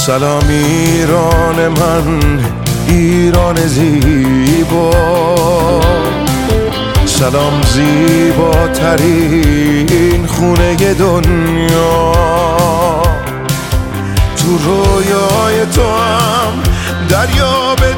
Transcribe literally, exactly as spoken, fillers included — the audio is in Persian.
سلام ایران من، ایران زیبا، سلام زیباترین خونه دنیا. تو رویای تو هم دریا به